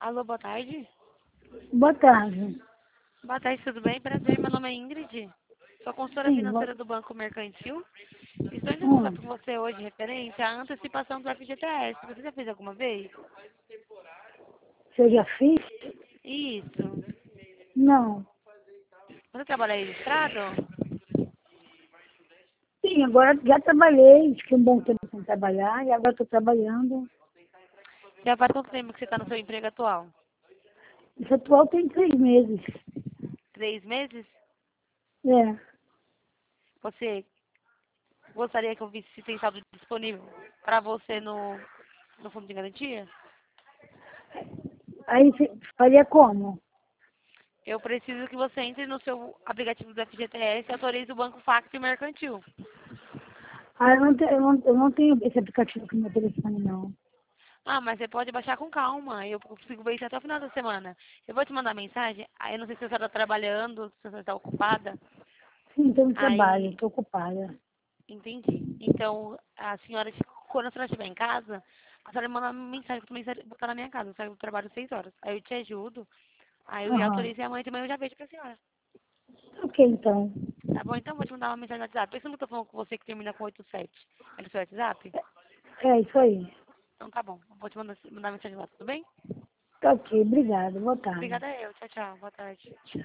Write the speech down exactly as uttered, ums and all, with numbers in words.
Alô, boa tarde. Boa tarde. Boa tarde, tudo bem? Prazer, meu nome é Ingrid. Sou consultora Sim, boa... financeira do Banco Mercantil. Estou entrando em contato hum, com você hoje referente à antecipação do F G T S. Você já fez alguma vez? você já fez? Isso. Não. Você trabalha registrado? Sim, agora já trabalhei, fiquei um bom tempo sem trabalhar e agora estou trabalhando. Já faz quanto tempo que você está no seu emprego atual? Esse atual tem três meses. Três meses? É. Você gostaria que eu visse se tem saldo disponível para você no, no fundo de garantia? Aí você faria como? Eu preciso que você entre no seu aplicativo do F G T S e autorize o Banco Facto Mercantil. Ah, eu não, te- eu, não, eu não tenho esse aplicativo aqui no meu telefone, não. Ah, mas você pode baixar com calma. Eu consigo ver isso até o final da semana. Eu vou te mandar mensagem. Aí eu não sei se você está trabalhando, se você está ocupada. Sim, estou no trabalho, Aí, estou ocupada. entendi. Então, a senhora, quando a senhora estiver em casa, a senhora me manda uma mensagem, que eu também vou estar na minha casa. Eu saio do trabalho às seis horas. Aí eu te ajudo. Aí eu já Aham. autorizo e amanhã de manhã eu já vejo pra senhora. Ok, então. Tá bom? Então eu vou te mandar uma mensagem no WhatsApp. Pensa no que eu tô falando com você que termina com oitenta e sete. É do seu WhatsApp? É isso aí. Então tá bom. Eu vou te mandar, mandar mensagem lá, tudo bem? Tá ok, obrigada. Boa tarde. Obrigada eu. Tchau, tchau. Boa tarde.